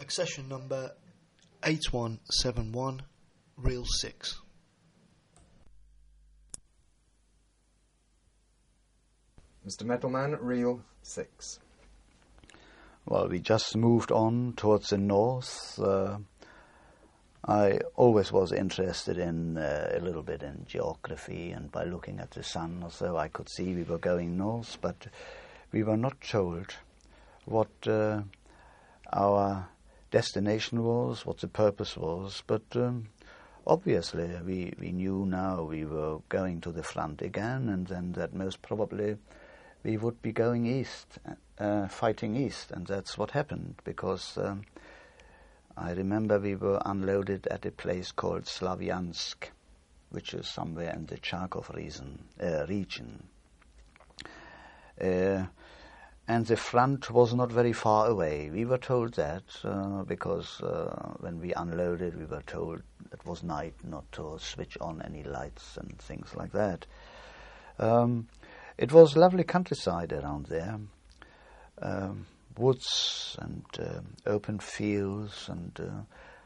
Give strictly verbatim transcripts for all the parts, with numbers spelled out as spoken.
Accession number eight one seven one, reel six. Mister Metalman, reel six. Well, we just moved on towards the north. Uh, I always was interested in uh, a little bit in geography, and by looking at the sun or so, I could see we were going north, but we were not told what uh, our destination was, what the purpose was, but um, obviously we, we knew now we were going to the front again, and then that most probably we would be going east, uh, fighting east, and that's what happened, because um, I remember we were unloaded at a place called Slavyansk, which is somewhere in the Charkov region. Uh, region. Uh, and the front was not very far away. We were told that uh, because uh, when we unloaded, we were told it was night, not to switch on any lights and things like that. Um, it was lovely countryside around there. Um, woods and uh, open fields and uh,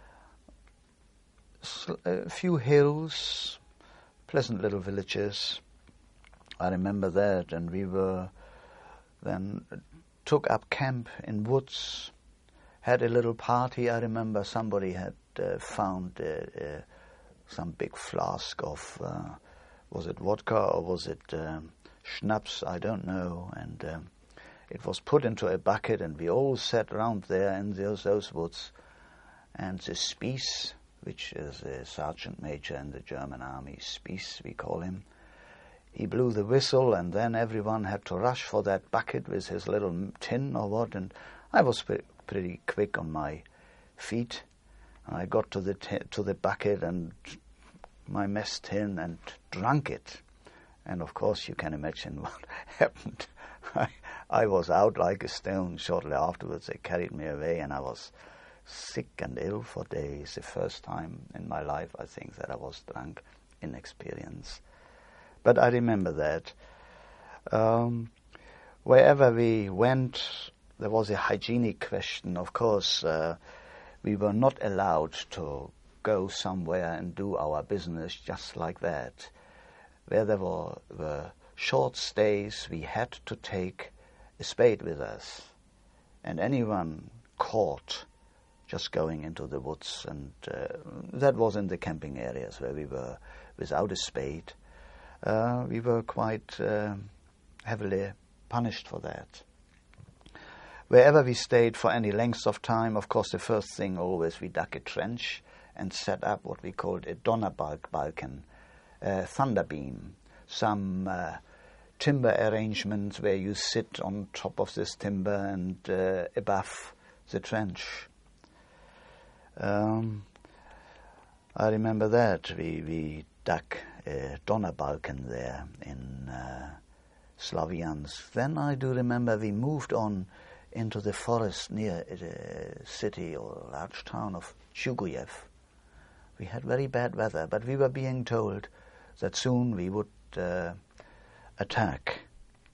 sl- a few hills, pleasant little villages. I remember that, and we were then took up camp in woods, had a little party. I remember somebody had uh, found uh, uh, some big flask of, uh, was it vodka or was it um, schnapps, I don't know, and um, it was put into a bucket, and we all sat around there in those, those woods. And the Spies, which is a sergeant major in the German army, Spies we call him, he blew the whistle, and then everyone had to rush for that bucket with his little tin or what. And I was pre- pretty quick on my feet. And I got to the t- to the bucket and my mess tin and drank it. And of course, you can imagine what happened. I, I was out like a stone. Shortly afterwards, they carried me away, and I was sick and ill for days. The first time in my life, I think, that I was drunk, inexperienced. But I remember that. Um, wherever we went, there was a hygienic question. Of course, uh, we were not allowed to go somewhere and do our business just like that. Where there were, were short stays, we had to take a spade with us. And anyone caught just going into the woods, and uh, that was in the camping areas where we were without a spade, Uh, we were quite uh, heavily punished for that. Wherever we stayed for any length of time, of course, the first thing always we dug a trench and set up what we called a Donnerbalken, a thunder beam, some uh, timber arrangements where you sit on top of this timber and uh, above the trench. Um, I remember that we we dug a Donnerbalken there in uh, Slavyansk. Then I do remember we moved on into the forest near the city or large town of Chuguyev. We had very bad weather, but we were being told that soon we would uh, attack.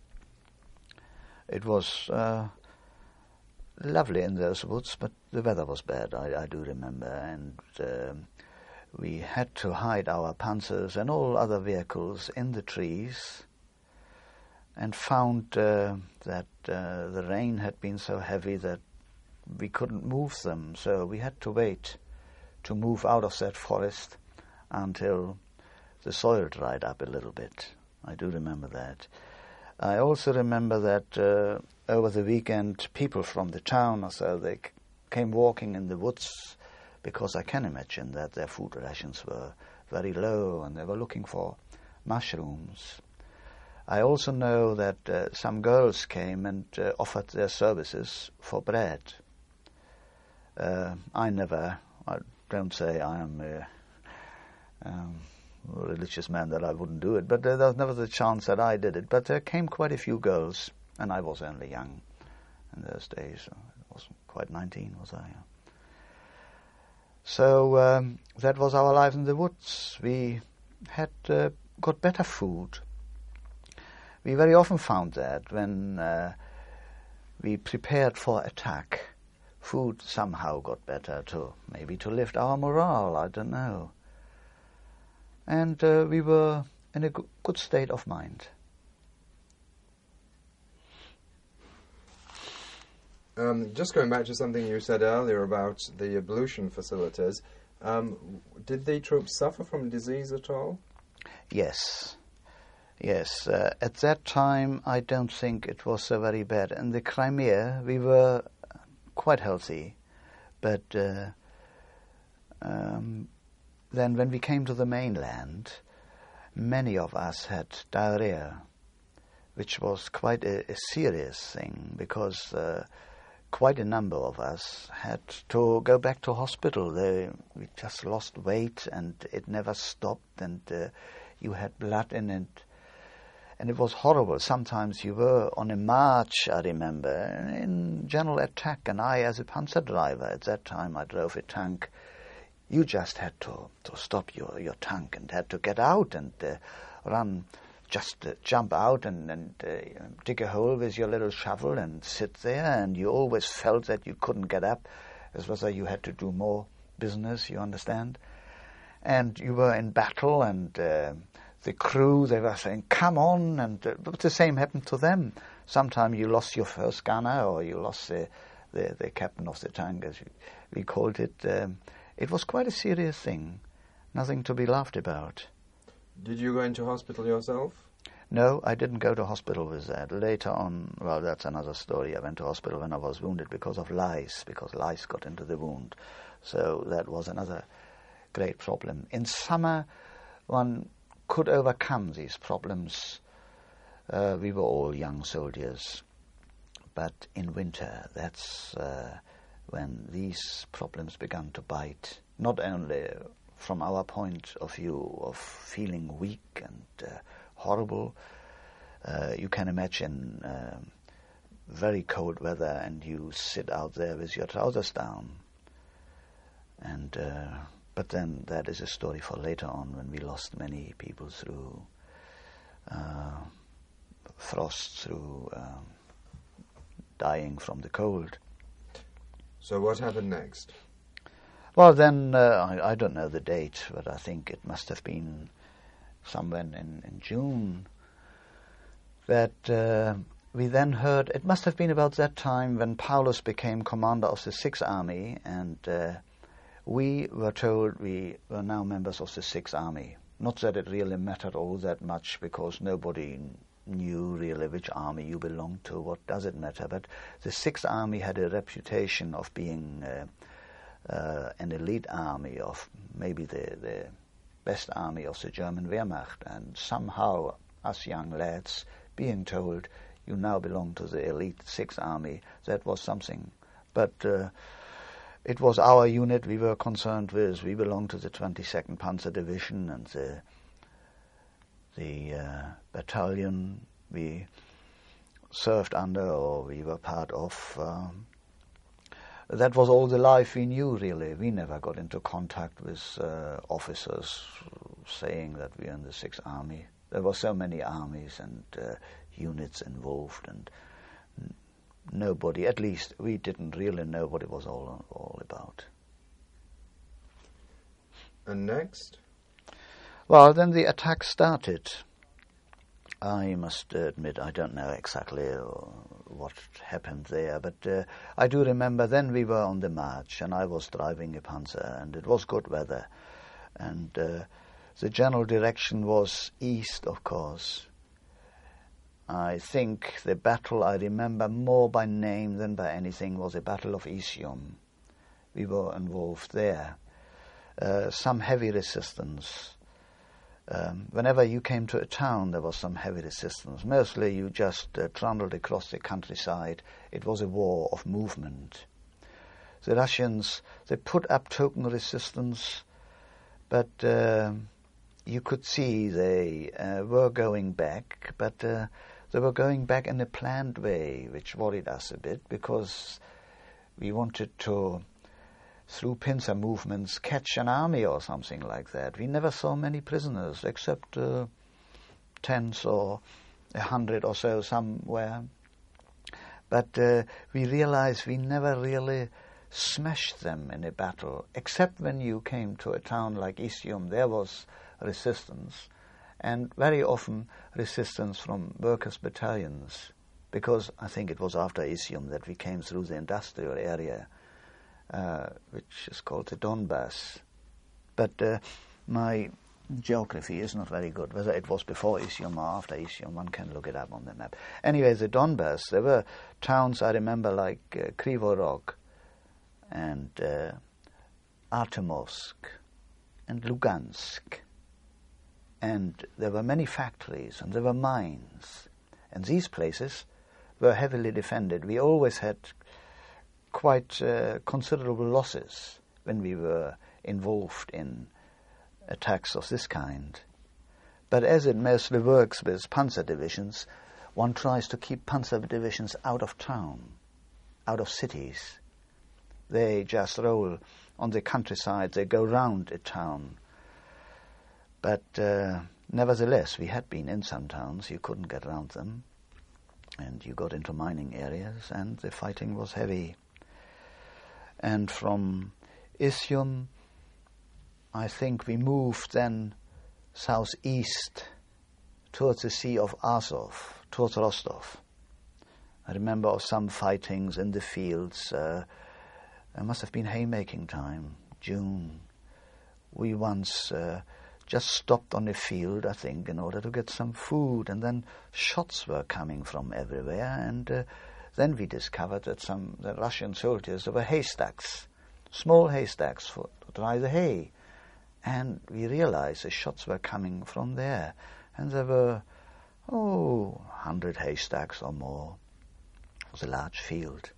It was uh, lovely in those woods, but the weather was bad, I, I do remember, and um, we had to hide our panzers and all other vehicles in the trees, and found uh, that uh, the rain had been so heavy that we couldn't move them, so we had to wait to move out of that forest until the soil dried up a little bit. I do remember that. I also remember that uh, over the weekend, people from the town or so, they c- came walking in the woods, because I can imagine that their food rations were very low and they were looking for mushrooms. I also know that uh, some girls came and uh, offered their services for bread. Uh, I never, I don't say I am a um, religious man that I wouldn't do it, but uh, there was never the chance that I did it. But there came quite a few girls, and I was only young in those days. I wasn't quite nineteen, was I? So um, that was our life in the woods. We had uh, got better food. We very often found that when uh, we prepared for attack, food somehow got better too, maybe to lift our morale, I don't know. And uh, we were in a go- good state of mind. Um, just going back to something you said earlier about the ablution facilities, um, did the troops suffer from disease at all? Yes. Yes, uh, at that time I don't think it was so very bad. In the Crimea we were quite healthy, but uh, um, then when we came to the mainland, many of us had diarrhea, which was quite a, a serious thing, because uh, quite a number of us had to go back to hospital. They, we just lost weight and it never stopped, and uh, you had blood in it. And it was horrible. Sometimes you were on a march, I remember, in general attack, and I, as a panzer driver, at that time I drove a tank, you just had to, to stop your, your tank and had to get out and uh, run, just uh, jump out and, and uh, dig a hole with your little shovel and sit there, and you always felt that you couldn't get up, as whether you had to do more business, you understand? And you were in battle, and Uh, the crew, they were saying, come on, and uh, but the same happened to them. Sometimes you lost your first gunner, or you lost the, the, the captain of the tank, as we called it. Um, it was quite a serious thing, nothing to be laughed about. Did you go into hospital yourself? No, I didn't go to hospital with that. Later on, well, that's another story. I went to hospital when I was wounded because of lice, because lice got into the wound. So that was another great problem. In summer, one could overcome these problems. Uh, we were all young soldiers. But in winter, that's uh, when these problems began to bite, not only from our point of view of feeling weak and uh, horrible. Uh, you can imagine uh, very cold weather and you sit out there with your trousers down. And uh, But then that is a story for later on, when we lost many people through uh, frost, through um, dying from the cold. So what happened next? Well, then, uh, I, I don't know the date, but I think it must have been somewhere in, in June that uh, we then heard, it must have been about that time when Paulus became commander of the Sixth Army, and uh, we were told we were now members of the Sixth Army. Not that it really mattered all that much, because nobody knew really which army you belonged to. What does it matter? But the Sixth Army had a reputation of being uh, uh, an elite army, of maybe the, the best army of the German Wehrmacht. And somehow, us young lads being told, you now belong to the elite Sixth Army, that was something. But Uh, It was our unit we were concerned with. We belonged to the twenty-second Panzer Division, and the the uh, battalion we served under, or we were part of. Um, that was all the life we knew, really. We never got into contact with uh, officers saying that we are in the Sixth Army. There were so many armies and uh, units involved, and nobody, at least we didn't really know what it was all all about. And next? Well, then the attack started. I must admit I don't know exactly what happened there, but uh, I do remember then we were on the march, and I was driving a Panzer, and it was good weather, and uh, the general direction was east, of course. I think the battle I remember more by name than by anything was the Battle of Isium. We were involved there. Uh, some heavy resistance. Um, whenever you came to a town, there was some heavy resistance. Mostly you just uh, trundled across the countryside. It was a war of movement. The Russians, they put up token resistance, but uh, you could see they uh, were going back, but uh, they were going back in a planned way, which worried us a bit, because we wanted to, through pincer movements, catch an army or something like that. We never saw many prisoners, except uh, tens or a hundred or so somewhere. But uh, we realized we never really smashed them in a battle, except when you came to a town like Isium. There was resistance, and very often resistance from workers' battalions, because I think it was after Isium that we came through the industrial area, uh, which is called the Donbass. But uh, my geography is not very good. Whether it was before Isium or after Isium, one can look it up on the map. Anyway, the Donbass, there were towns I remember like uh, Kryvyi Rog and uh, Artemovsk and Lugansk. And there were many factories and there were mines. And these places were heavily defended. We always had quite uh, considerable losses when we were involved in attacks of this kind. But as it mostly works with panzer divisions, one tries to keep panzer divisions out of town, out of cities. They just roll on the countryside, they go round a town. But uh, nevertheless, we had been in some towns, you couldn't get around them, and you got into mining areas, and the fighting was heavy. And from Isium, I think we moved then southeast towards the Sea of Azov, towards Rostov. I remember of some fightings in the fields. Uh, it must have been haymaking time, June. We once uh, just stopped on a field, I think, in order to get some food, and then shots were coming from everywhere, and uh, then we discovered that some the Russian soldiers, there were haystacks, small haystacks for, to dry the hay. And we realized the shots were coming from there. And there were, oh, a hundred haystacks or more. It was a large field.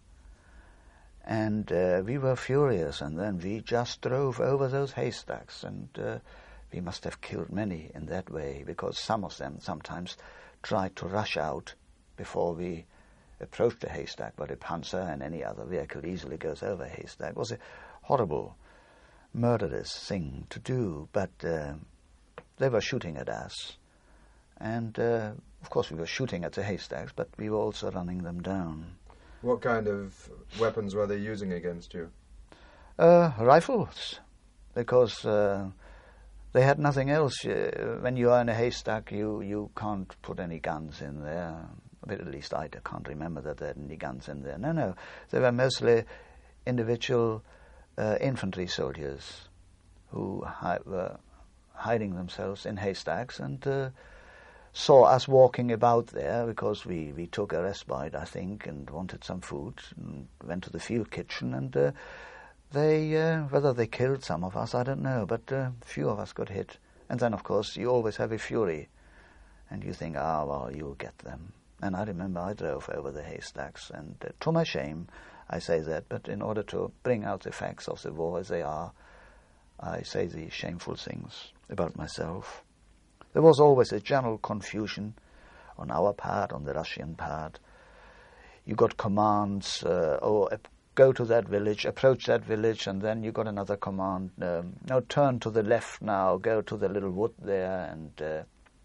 And uh, we were furious, and then we just drove over those haystacks, and uh, we must have killed many in that way, because some of them sometimes tried to rush out before we approached the haystack, but a panzer and any other vehicle easily goes over a haystack. It was a horrible, murderous thing to do, but uh, they were shooting at us. And, uh, of course, we were shooting at the haystacks, but we were also running them down. What kind of weapons were they using against you? Uh, rifles, because uh, they had nothing else. Uh, when you are in a haystack, you, you can't put any guns in there. But at least I can't remember that there had any guns in there. No, no, they were mostly individual Uh, infantry soldiers who hi- were hiding themselves in haystacks and uh, saw us walking about there, because we, we took a respite, I think, and wanted some food, and went to the field kitchen, and uh, they, uh, whether they killed some of us, I don't know, but uh, few of us got hit. And then, of course, you always have a fury, and you think, ah, well, you'll get them. And I remember I drove over the haystacks, and uh, to my shame, I say that, but in order to bring out the facts of the war as they are, I say the shameful things about myself. There was always a general confusion on our part, on the Russian part. You got commands, uh, oh, uh, go to that village, approach that village, and then you got another command, um, no, turn to the left now, go to the little wood there, and uh,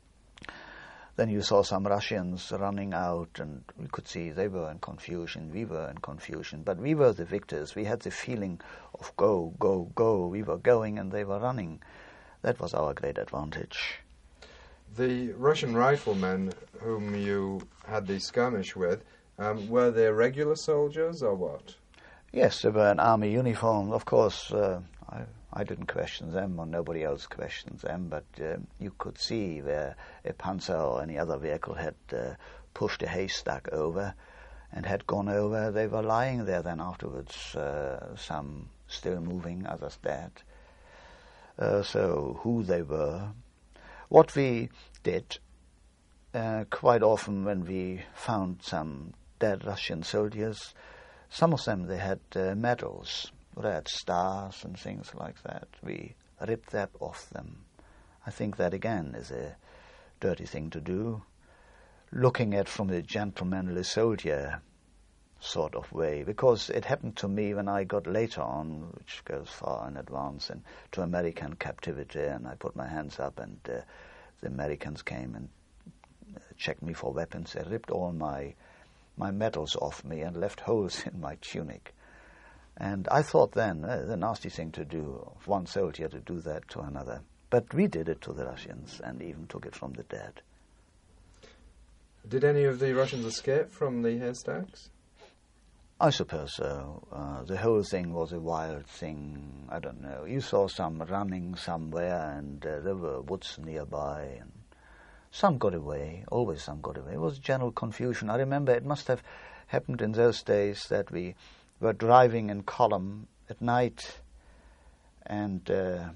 then you saw some Russians running out, and we could see they were in confusion, we were in confusion, but we were the victors. We had the feeling of go, go, go. We were going and they were running. That was our great advantage. The Russian riflemen whom you had the skirmish with, um, were they regular soldiers or what? Yes, they were in army uniform. Of course, uh, I, I didn't question them, or nobody else questioned them, but uh, you could see where a panzer or any other vehicle had uh, pushed a haystack over and had gone over. They were lying there then afterwards, uh, some still moving, others dead. Uh, so who they were. What we did, uh, quite often when we found some dead Russian soldiers, some of them, they had uh, medals, red stars and things like that. We ripped that off them. I think that, again, is a dirty thing to do. Looking at from the gentlemanly soldier sort of way, because it happened to me when I got later on, which goes far in advance, and to American captivity, and I put my hands up, and uh, the Americans came and checked me for weapons. They ripped all my my medals off me and left holes in my tunic. And I thought then, uh, the nasty thing to do, of one soldier to do that to another. But we did it to the Russians and even took it from the dead. Did any of the Russians escape from the haystacks? I suppose so. Uh, the whole thing was a wild thing. I don't know. You saw some running somewhere, and uh, there were woods nearby, and some got away. Always some got away. It was general confusion. I remember it must have happened in those days that we were driving in column at night, and uh,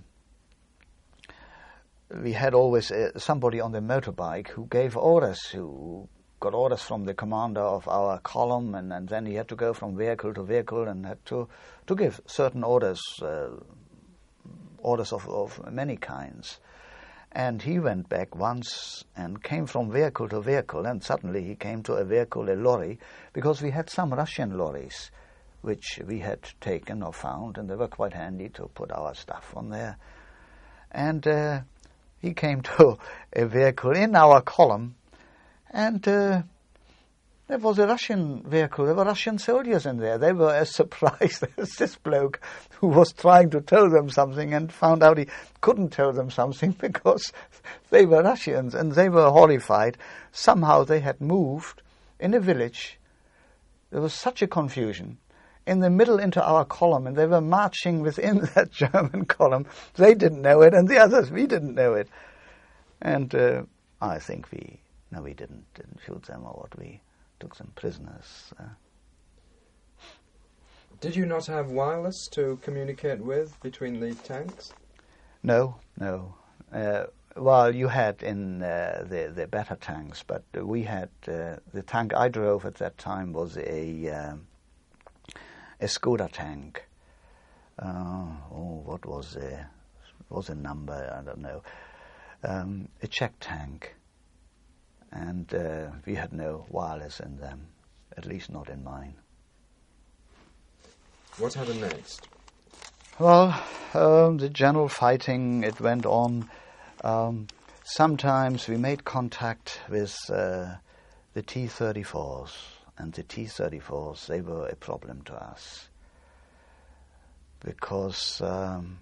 we had always uh, somebody on the motorbike who gave orders, who got orders from the commander of our column, and, and then he had to go from vehicle to vehicle and had to, to give certain orders, uh, orders of, of many kinds. And he went back once and came from vehicle to vehicle, and suddenly he came to a vehicle, a lorry, because we had some Russian lorries which we had taken or found, and they were quite handy to put our stuff on there. And uh, he came to a vehicle in our column, and uh, there was a Russian vehicle. There were Russian soldiers in there. They were as surprised as this bloke who was trying to tell them something and found out he couldn't tell them something because they were Russians, and they were horrified. Somehow they had moved in a village. There was such a confusion in the middle into our column, and they were marching within that German column. They didn't know it, and the others, we didn't know it. And uh, I think we... No, we didn't, didn't shoot them or what. We took them prisoners. Uh. Did you not have wireless to communicate with between the tanks? No, no. Uh, well, you had in uh, the, the better tanks, but we had... Uh, the tank I drove at that time was a, um, a Skoda tank. Uh, oh, what was the... was a number? I don't know. Um, a Czech tank. And uh, we had no wireless in them, at least not in mine. What happened next? Well, um, the general fighting, it went on. Um, sometimes we made contact with uh, the T thirty-fours, and the T thirty-fours, they were a problem to us because um,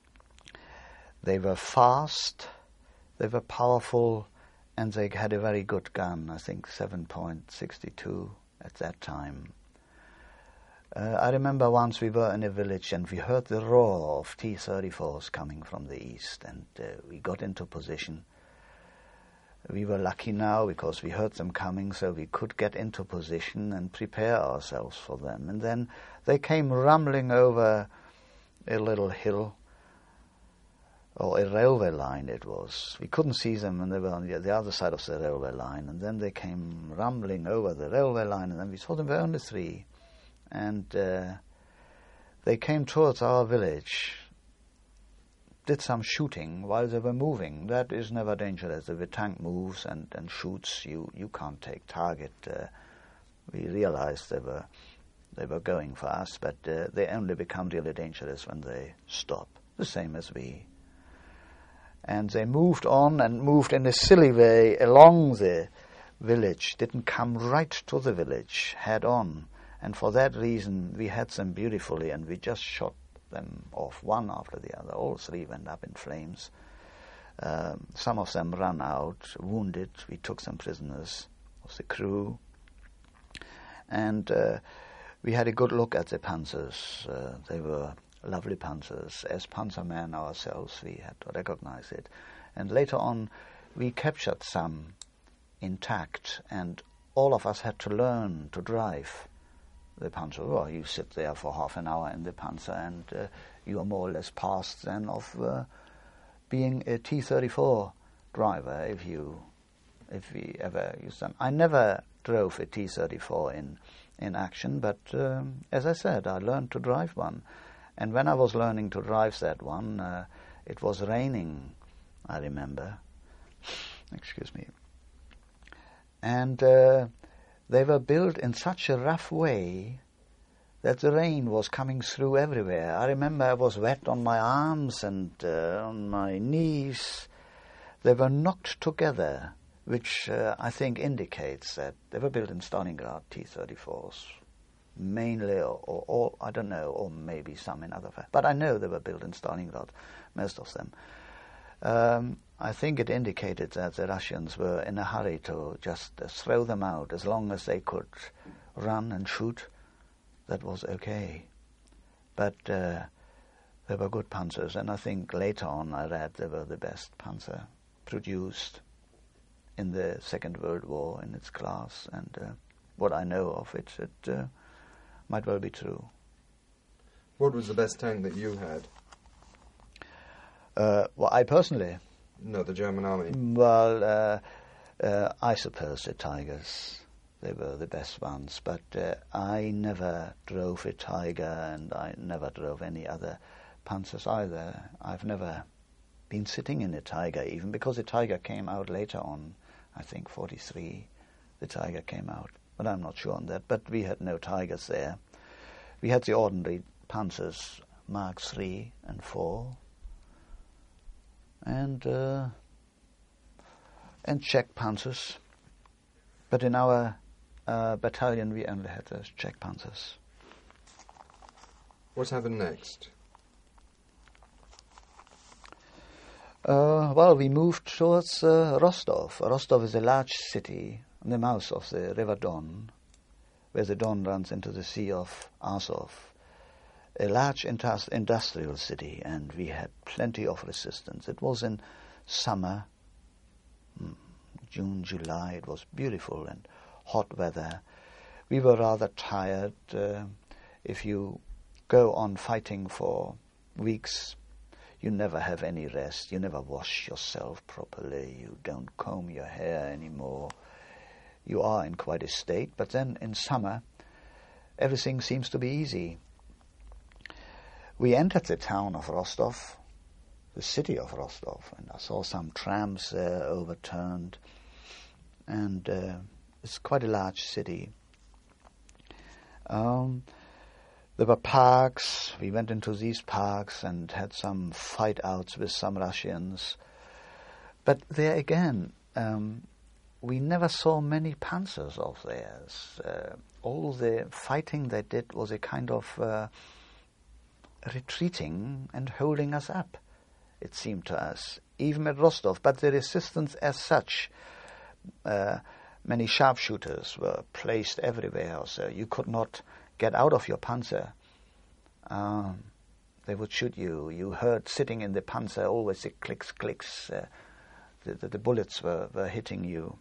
they were fast, they were powerful, and they had a very good gun, I think seven point six two at that time. Uh, I remember once we were in a village and we heard the roar of T thirty-fours coming from the east, and uh, we got into position. We were lucky now because we heard them coming, so we could get into position and prepare ourselves for them. And then they came rumbling over a little hill, or a railway line it was. We couldn't see them, and they were on the, the other side of the railway line. And then they came rumbling over the railway line, and then we saw them were only three. And uh, they came towards our village, did some shooting while they were moving. That is never dangerous. If a tank moves and, and shoots, you, you can't take target. Uh, we realized they were, they were going for us, but uh, they only become really dangerous when they stop, the same as we. And they moved on and moved in a silly way along the village, didn't come right to the village head on. And for that reason, we had them beautifully, and we just shot them off one after the other. All three went up in flames. Um, some of them ran out, wounded. We took some prisoners of the crew. And uh, we had a good look at the panzers. Uh, they were lovely panzers. As panzermen ourselves, we had to recognize it. And later on, we captured some intact, and all of us had to learn to drive the panzer. Well, you sit there for half an hour in the panzer, and uh, you are more or less past then of uh, being a T thirty-four driver if you if we ever used them. I never drove a T thirty-four in, in action, but um, as I said, I learned to drive one. And when I was learning to drive that one, uh, it was raining, I remember. Excuse me. And uh, they were built in such a rough way that the rain was coming through everywhere. I remember I was wet on my arms and uh, on my knees. They were knocked together, which uh, I think indicates that they were built in Stalingrad, T thirty-fours. mainly, or, or, or I don't know, or maybe some in other factories. But I know they were built in Stalingrad, most of them. Um, I think it indicated that the Russians were in a hurry to just uh, throw them out. As long as they could run and shoot, that was okay. But uh, they were good panzers, and I think later on I read they were the best panzer produced in the Second World War in its class, and uh, what I know of it, it uh, might well be true. What was the best tank that you had? Uh, well, I personally... No, the German army. Well, uh, uh, I suppose the Tigers, they were the best ones, but uh, I never drove a Tiger, and I never drove any other panzers either. I've never been sitting in a Tiger even, because the Tiger came out later on, I think forty-three, the Tiger came out, but I'm not sure on that. But we had no Tigers there. We had the ordinary panzers, Mark three and four, and uh, and Czech panzers. But in our uh, battalion we only had those Czech panzers. What happened next? Uh, well, we moved towards uh, Rostov. Rostov is a large city on the mouth of the River Don, where the Don runs into the Sea of Azov. A large indus- industrial city, and we had plenty of resistance. It was in summer, June, July. It was beautiful and hot weather. We were rather tired. Uh, if you go on fighting for weeks, you never have any rest. You never wash yourself properly. You don't comb your hair anymore. You are in quite a state. But then in summer, everything seems to be easy. We entered the town of Rostov, the city of Rostov, and I saw some trams there overturned. And uh, it's quite a large city. Um, There were parks. We went into these parks and had some fight outs with some Russians. But there again, um, we never saw many panzers of theirs. Uh, all the fighting they did was a kind of uh, retreating and holding us up, it seemed to us, even at Rostov. But the resistance as such, uh, many sharpshooters were placed everywhere, so you could not get out of your panzer. Um, they would shoot you. You heard sitting in the panzer always the clicks, clicks. Uh, the, the, the bullets were, were hitting you.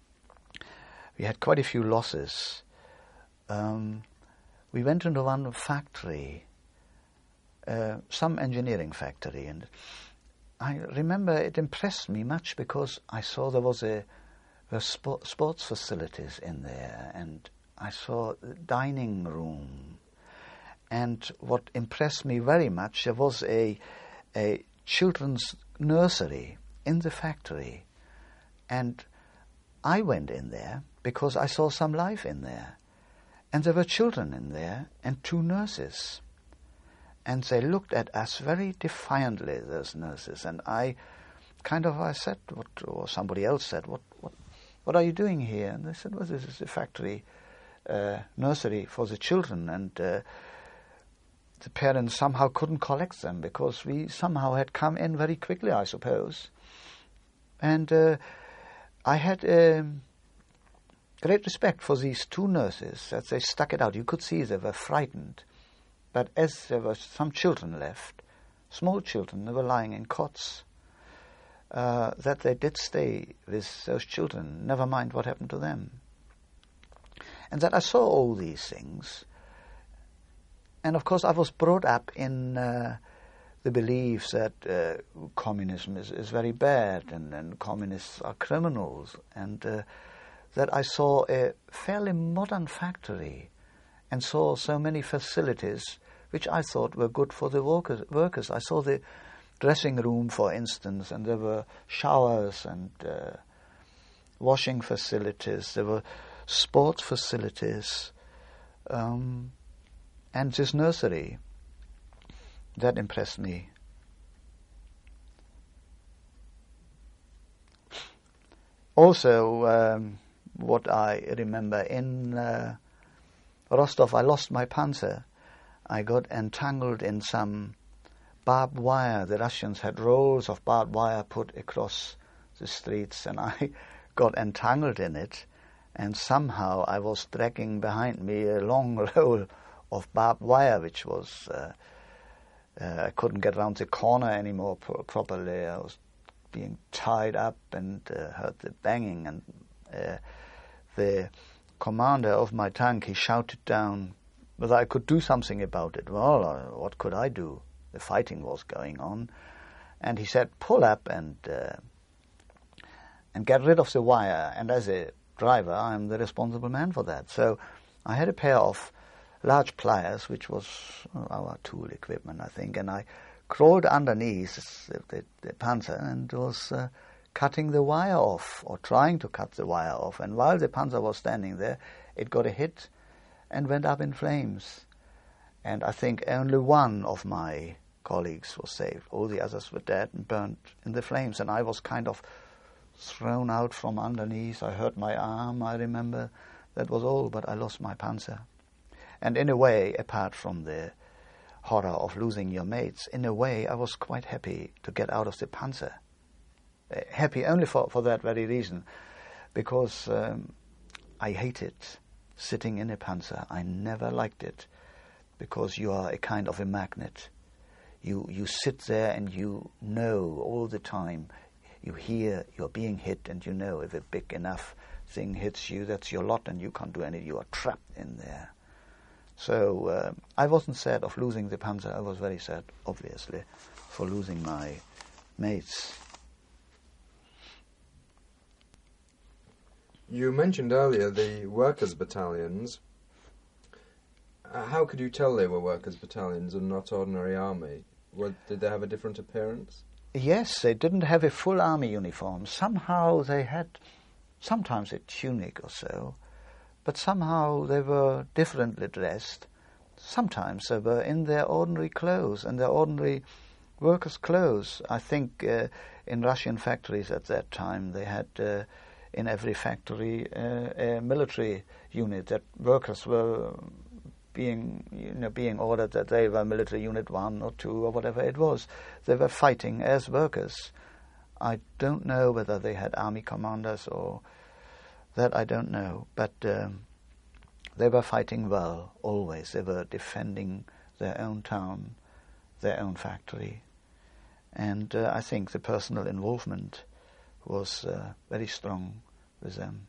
We had quite a few losses. Um, we went into one factory, uh, some engineering factory, and I remember it impressed me much because I saw there was a, a sport, sports facilities in there, and I saw the dining room. And what impressed me very much, there was a, a children's nursery in the factory. And I went in there because I saw some life in there. And there were children in there and two nurses. And they looked at us very defiantly, those nurses. And I kind of, I said, what, or somebody else said, what, what, what are you doing here? And they said, well, this is a factory uh, nursery for the children. And uh, the parents somehow couldn't collect them because we somehow had come in very quickly, I suppose. And uh, I had um, great respect for these two nurses, that they stuck it out. You could see they were frightened. But as there were some children left, small children, they were lying in cots, uh, that they did stay with those children, never mind what happened to them. And that I saw all these things. And of course I was brought up in uh, the belief that uh, communism is, is very bad and, and communists are criminals. And uh, that I saw a fairly modern factory and saw so many facilities which I thought were good for the workers. workers. I saw the dressing room, for instance, and there were showers and uh, washing facilities. There were sports facilities. Um, and this nursery, that impressed me. Also, um, what I remember in uh, Rostov, I lost my Panzer. I got entangled in some barbed wire. The Russians had rolls of barbed wire put across the streets, and I got entangled in it, and somehow I was dragging behind me a long roll of barbed wire, which was, uh, uh, I couldn't get around the corner anymore pro- properly. I was being tied up and uh, heard the banging, and uh, the commander of my tank, he shouted down whether I could do something about it. Well, uh, what could I do? The fighting was going on. And he said, pull up and uh, and get rid of the wire. And as a driver, I'm the responsible man for that. So I had a pair of large pliers, which was our tool equipment, I think, and I crawled underneath the, the, the Panzer and was uh, cutting the wire off, or trying to cut the wire off. And while the Panzer was standing there, it got a hit and went up in flames. And I think only one of my colleagues was saved. All the others were dead and burnt in the flames. And I was kind of thrown out from underneath. I hurt my arm, I remember. That was all, but I lost my Panzer. And in a way, apart from the horror of losing your mates, in a way I was quite happy to get out of the Panzer. Uh, happy only for, for that very reason, because um, I hated sitting in a Panzer. I never liked it, because you are a kind of a magnet. You you sit there and you know all the time. You hear you're being hit, and you know if a big enough thing hits you, that's your lot, and you can't do anything. You are trapped in there. So uh, I wasn't sad of losing the Panzer. I was very sad, obviously, for losing my mates. You mentioned earlier the workers' battalions. Uh, how could you tell they were workers' battalions and not ordinary army? What, did they have a different appearance? Yes, they didn't have a full army uniform. Somehow they had sometimes a tunic or so, but somehow they were differently dressed. Sometimes they were in their ordinary clothes, in their ordinary workers' clothes. I think uh, in Russian factories at that time they had uh, in every factory uh, a military unit that workers were being, you know, being ordered that they were military unit one or two or whatever it was. They were fighting as workers. I don't know whether they had army commanders or that. I don't know, but um, they were fighting well always. They were defending their own town, their own factory, and uh, I think the personal involvement was uh, very strong with them.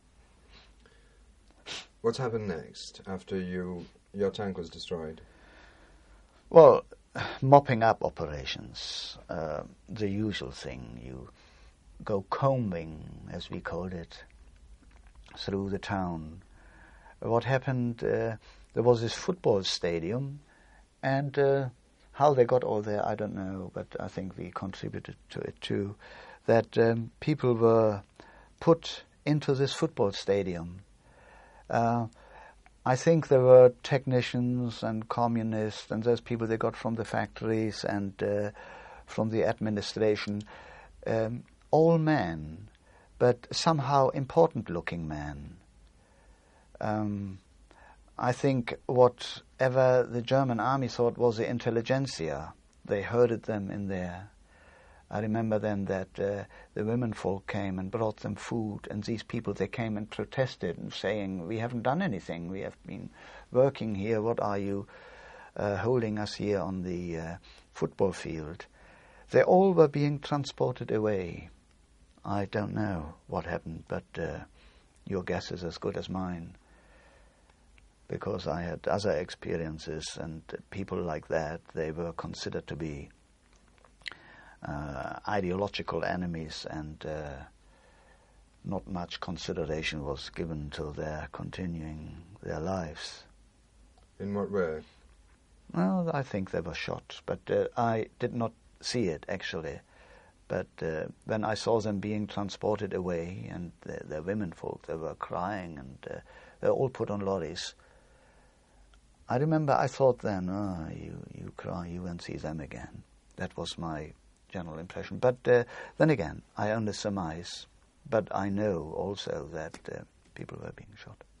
What happened next after you your tank was destroyed? Well, mopping up operations, uh, the usual thing. You go combing, as we called it, through the town. What happened, uh, there was this football stadium, and uh, how they got all there, I don't know, but I think we contributed to it too, that um, people were put into this football stadium. Uh, I think there were technicians and communists, and those people they got from the factories and uh, from the administration, um, all men, but somehow important-looking men. Um, I think whatever the German army thought was the intelligentsia, they herded them in there. I remember then that uh, the women folk came and brought them food, and these people, they came and protested and saying, we haven't done anything, we have been working here, what are you uh, holding us here on the uh, football field? They all were being transported away. I don't know what happened, but uh, your guess is as good as mine, because I had other experiences, and people like that, they were considered to be Uh, ideological enemies, and uh, not much consideration was given to their continuing their lives. In what way? Well, I think they were shot, but uh, I did not see it, actually. But uh, when I saw them being transported away, and the, the women folk, they were crying, and uh, they were all put on lorries, I remember I thought then, oh, you, you cry, you won't see them again. That was my general impression. But uh, then again, I only surmise, but I know also that uh, people were being shot.